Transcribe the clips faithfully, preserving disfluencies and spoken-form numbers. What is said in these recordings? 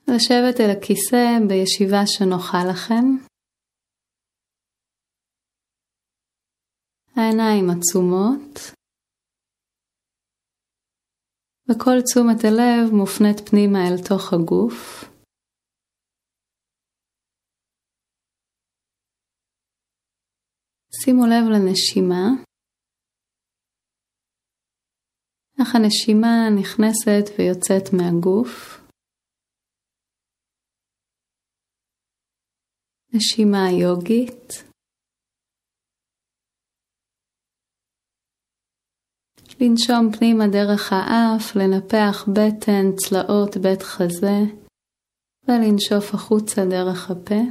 לשבת אל הכיסא בישיבה שנוחה לכם. העיניים עצומות. וכל תשומת הלב מופנית פנימה אל תוך הגוף. שימו לב לנשימה. איך הנשימה נכנסת ויוצאת מהגוף. נשימה יוגית. לנשום פנימה דרך האף, לנפח בטן, צלעות, בית חזה, ולנשוף החוצה דרך הפה.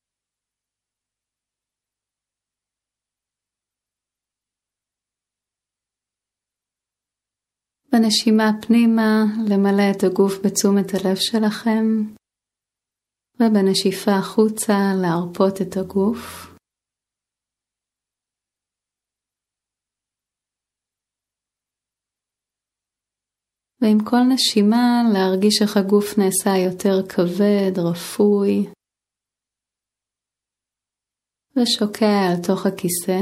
בנשימה פנימה, למלא את הגוף בתשומת הלב שלכם, ובנשיפה החוצה, להרפות את הגוף. ועם כל נשימה להרגיש איך הגוף נעשה יותר כבד, רפוי, ושוקע על תוך הכיסא.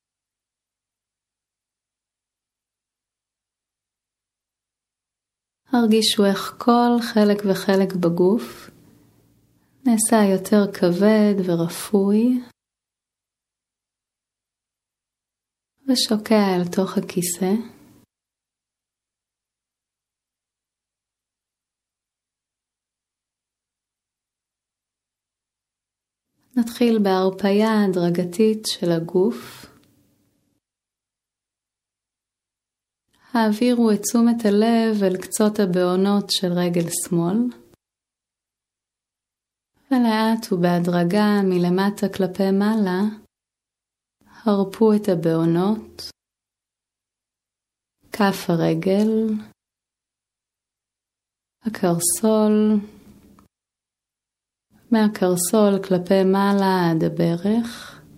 הרגישו איך כל חלק וחלק בגוף נעשה יותר כבד ורפוי, ושוקע על תוך הכיסא. נתחיל בהרפיה הדרגתית של הגוף. העבירו את תשומת הלב אל קצות הבעונות של רגל שמאל. ולאט ובהדרגה מלמטה כלפי מעלה, הרפו את הבעונות, כף הרגל, הקרסול, מהקרסול כלפי מעלה עד הברך,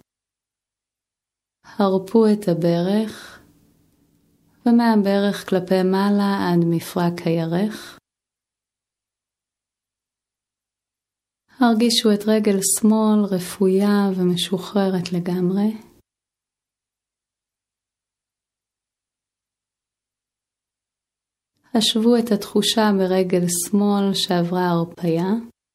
הרפו את הברך, ומהברך כלפי מעלה עד מפרק הירך. הרגישו את רגל שמאל רפויה ומשוחררת לגמרי. השוו את התחושה ברגל שמאל שעברה הרפיה,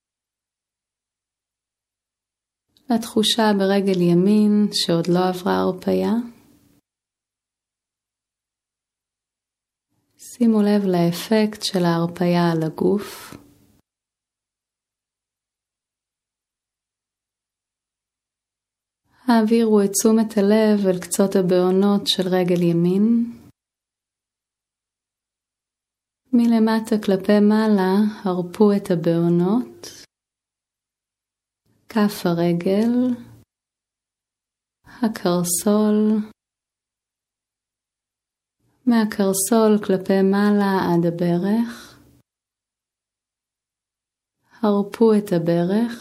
לתחושה ברגל ימין שעוד לא עברה הרפיה. שימו לב לאפקט של ההרפיה על הגוף. העבירו את תשומת הלב אל קצות הבעונות של רגל ימין. מלמטה כלפי מעלה הרפו את הבעונות. כף הרגל, הקרסול, מהקרסול כלפי מעלה עד הברך, הרפו את הברך,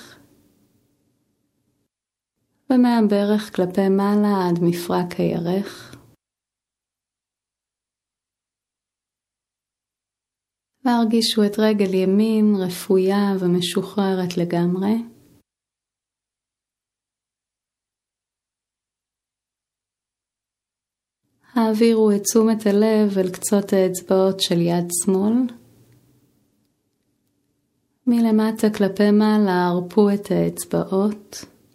ומהברך כלפי מעלה עד מפרק הירך. והרגישו את רגל ימין רפויה ומשוחררת לגמרי. העבירו את תשומת הלב אל קצות האצבעות של יד שמאל. מלמטה כלפי מעלה הרפו את האצבעות.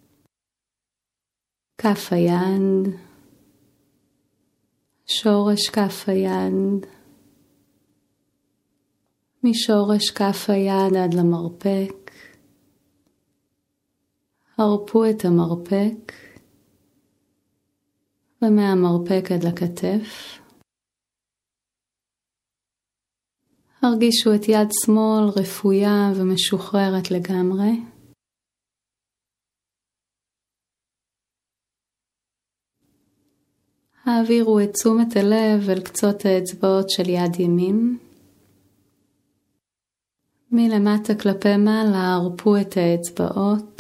כף היד, שורש כף היד, משורש כף היד עד למרפק. הרפו את המרפק. ומהמרפק עד לכתף. הרגישו את יד שמאל רפויה ומשוחררת לגמרי. העבירו את תשומת הלב אל קצות האצבעות של יד ימין. מלמטה כלפי מעלה הרפו את האצבעות.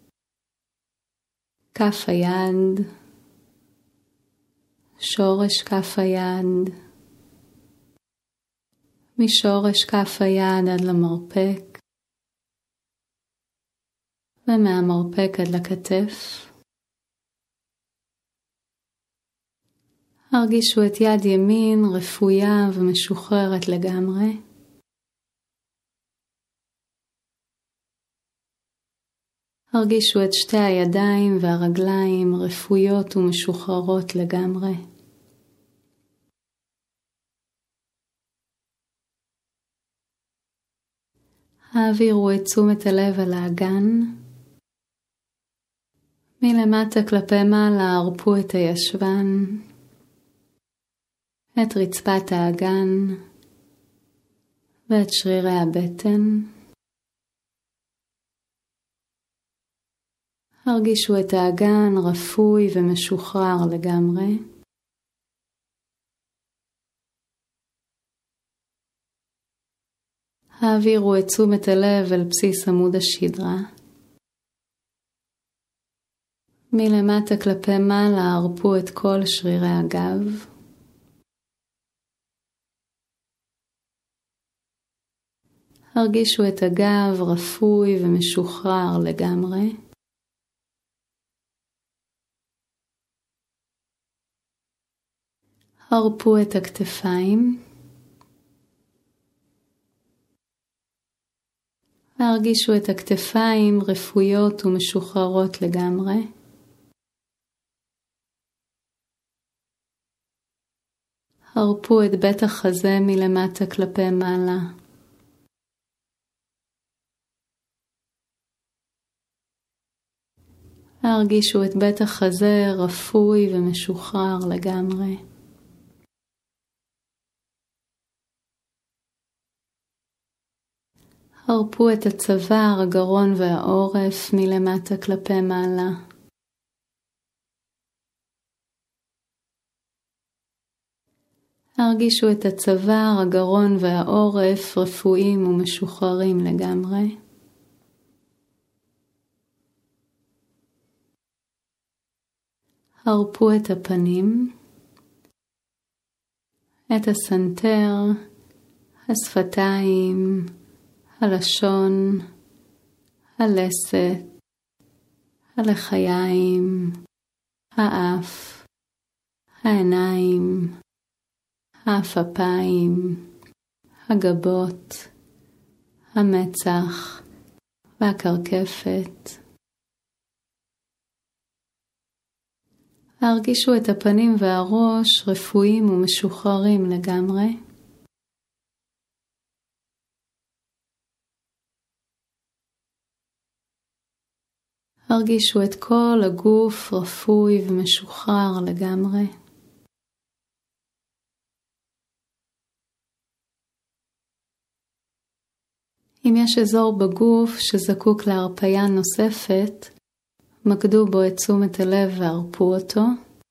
כף היד, שורש כף היד, משורש כף היד עד למרפק. ומהמרפק עד לכתף. הרגישו את יד ימין רפויה ומשוחררת לגמרי. הרגישו את שתי הידיים והרגליים רפויות ומשוחררות לגמרי. העבירו את תשומת הלב על האגן. מלמטה כלפי מעלה הרפו את הישבן, את רצפת האגן ואת שרירי הבטן. הרגישו את האגן רפוי ומשוחרר לגמרי. העבירו את תשומת הלב אל בסיס עמוד השדרה. מלמטה כלפי מעלה הרפו את כל שרירי הגב. הרגישו את הגב רפוי ומשוחרר לגמרי. הרפו את הכתפיים. והרגישו את הכתפיים רפויות ומשוחררות לגמרי. הרפו את בית החזה מלמטה כלפי מעלה. הרגישו את בית החזה רפוי ומשוחרר לגמרי. הרפו את הצוואר, הגרון והעורף מלמטה כלפי מעלה. הרגישו את הצוואר, הגרון והעורף רפואיים ומשוחררים לגמרי. הרפו את הפנים, את הסנטר, השפתיים, הלשון, הלסת, הלחיים, האף, העיניים, האפפיים, הגבות, המצח והקרקפת. הרגישו את הפנים והראש רפואיים ומשוחררים לגמרי. הרגישו את כל הגוף רפוי ומשוחרר לגמרי. אם יש אזור בגוף שזקוק להרפיה נוספת, מקדו בו את תשומת הלב והרפו אותו.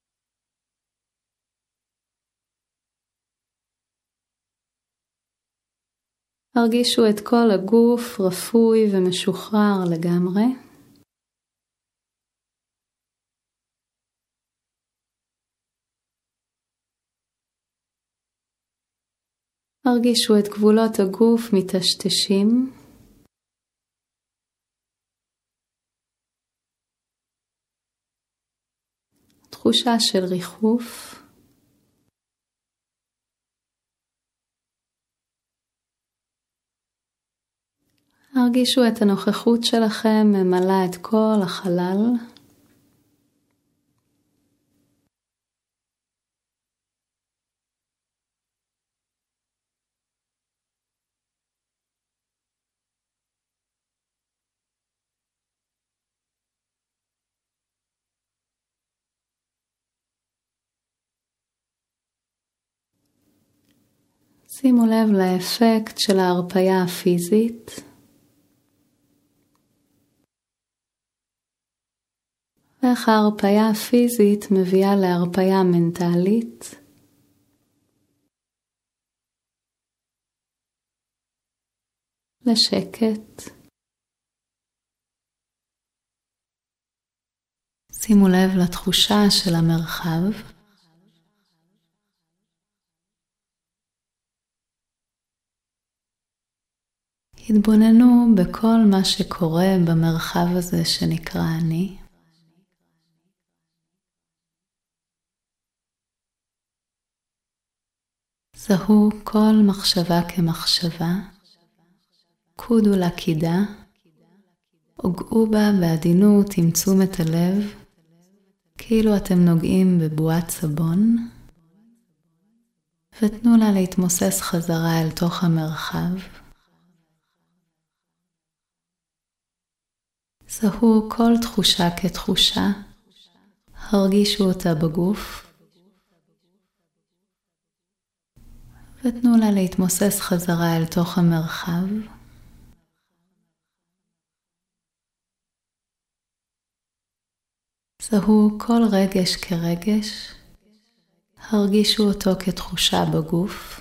הרגישו את כל הגוף רפוי ומשוחרר לגמרי. הרגישו את גבולות הגוף מטשטשים. תחושה של ריחוף. הרגישו את הנוכחות שלכם ממלאה את כל החלל. שימו לב לאפקט של ההרפיה הפיזית. ואיך ההרפיה הפיזית מביאה להרפיה מנטלית. לשקט. שימו לב לתחושה של המרחב. התבוננו בכל מה שקורה במרחב הזה שנקרא אני. זהו כל מחשבה כמחשבה, קודו לה קידה, הוגעו בה בעדינות עם תשומת הלב, כאילו אתם נוגעים בבועת סבון, ותנו לה להתמוסס חזרה אל תוך המרחב. זהו כל תחושה כתחושה, הרגישו אותה בגוף, ותנו לה להתמוסס חזרה אל תוך המרחב. זהו כל רגש כרגש, הרגישו אותו כתחושה בגוף,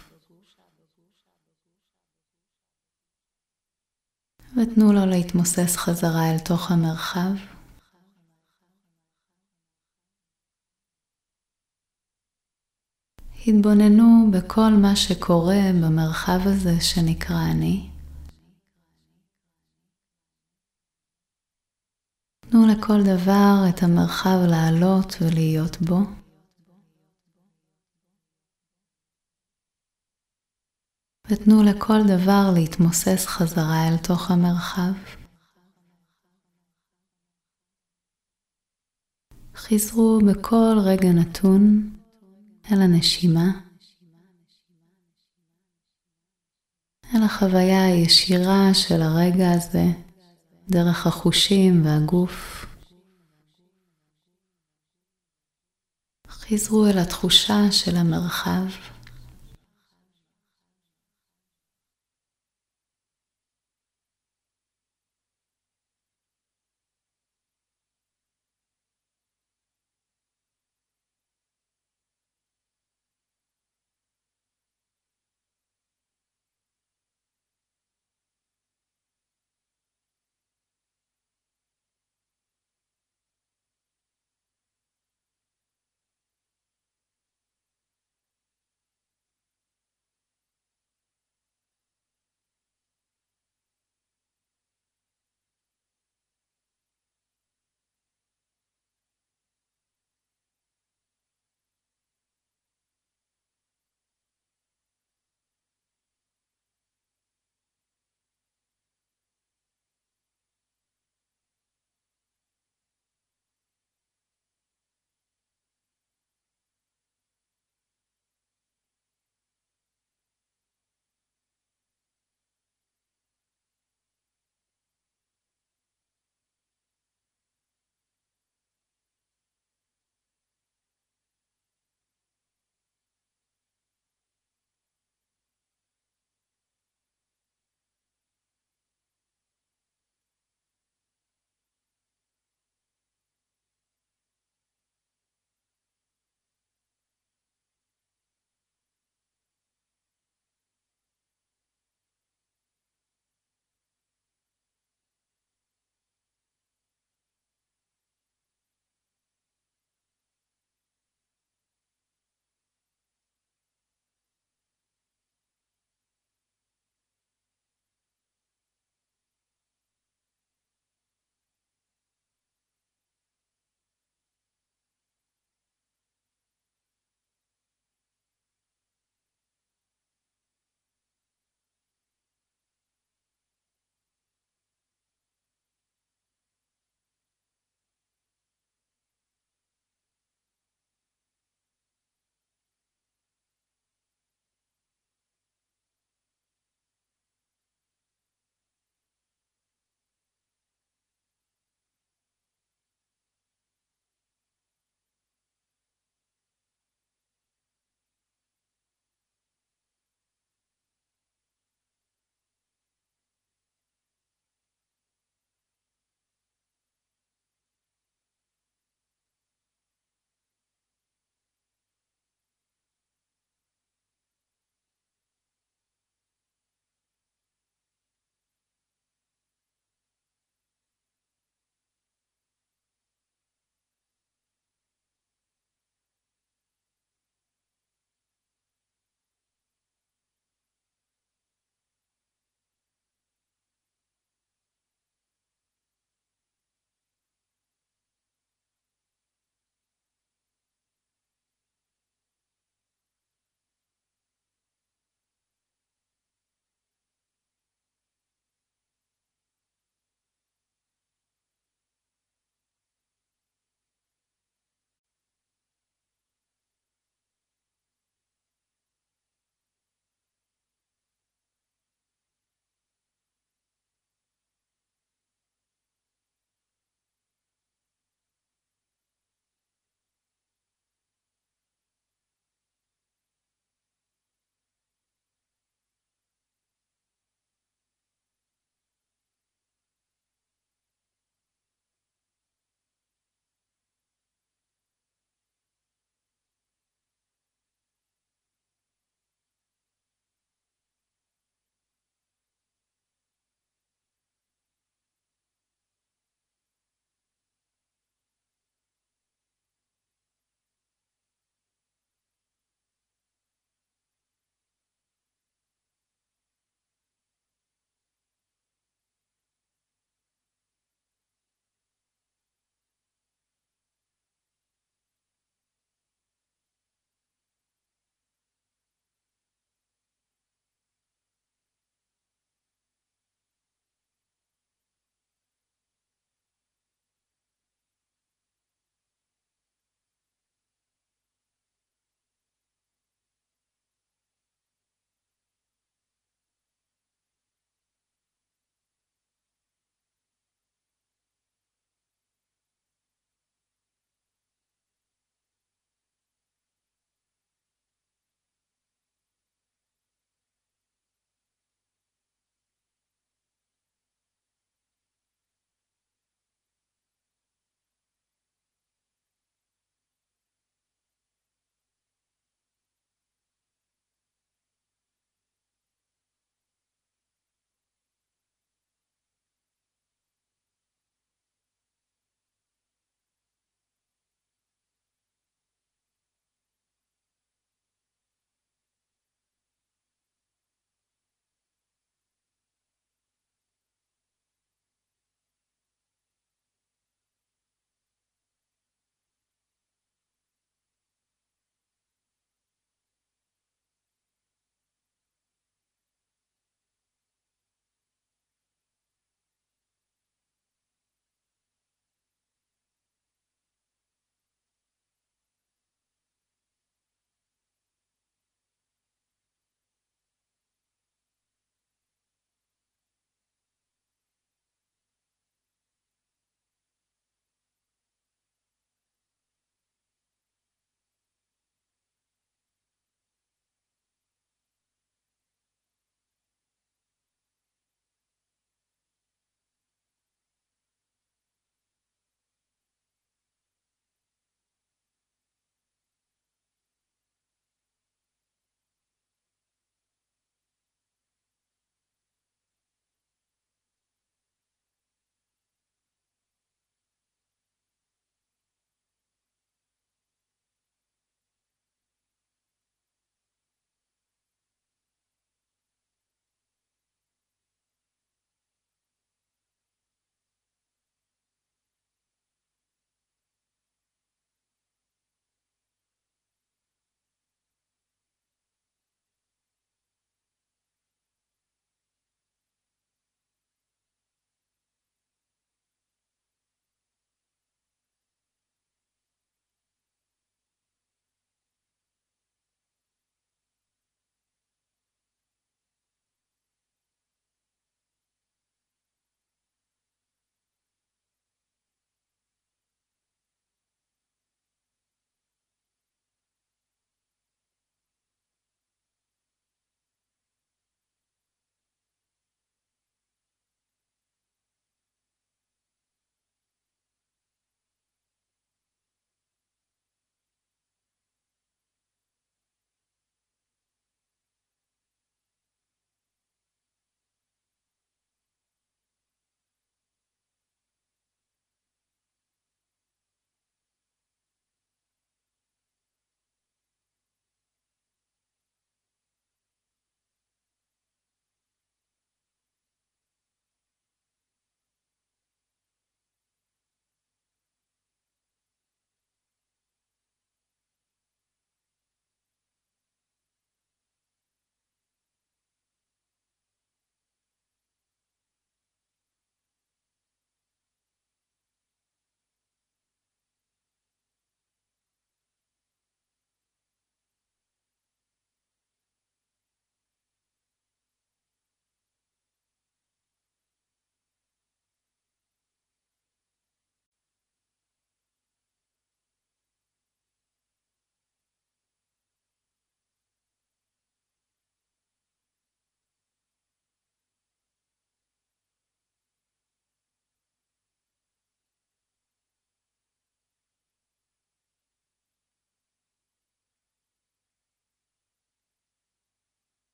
ותנו לו להתמוסס חזרה אל תוך המרחב. התבוננו בכל מה שקורה במרחב הזה שנקרא אני. תנו לכל דבר את המרחב לעלות ולהיות בו. ותנו לכל דבר להתמוסס חזרה אל תוך המרחב. חזרו בכל רגע נתון אל הנשימה, אל החוויה הישירה של הרגע הזה, דרך החושים והגוף. חזרו אל התחושה של המרחב.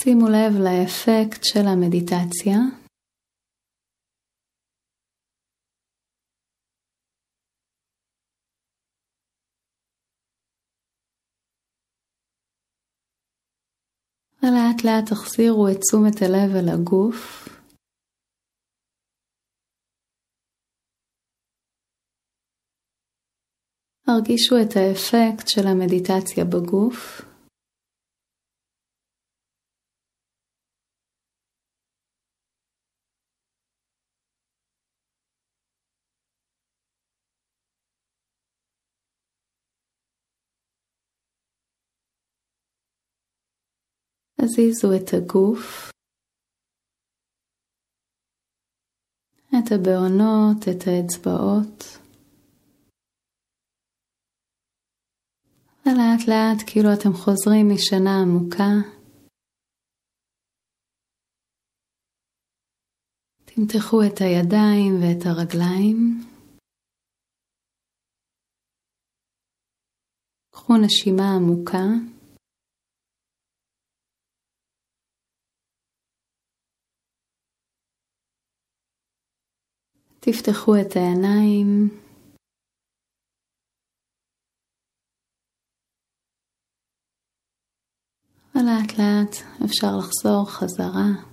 שימו לב לאפקט של המדיטציה. ולאט לאט תחזירו את תשומת הלב אל הגוף. הרגישו את האפקט של המדיטציה בגוף. הזיזו את הגוף, את הבעונות, את האצבעות. ולאט לאט כאילו אתם חוזרים משינה עמוקה. תמתחו את הידיים ואת הרגליים. קחו נשימה עמוקה. תפתחו את העיניים. ולאט לאט אפשר לחזור חזרה.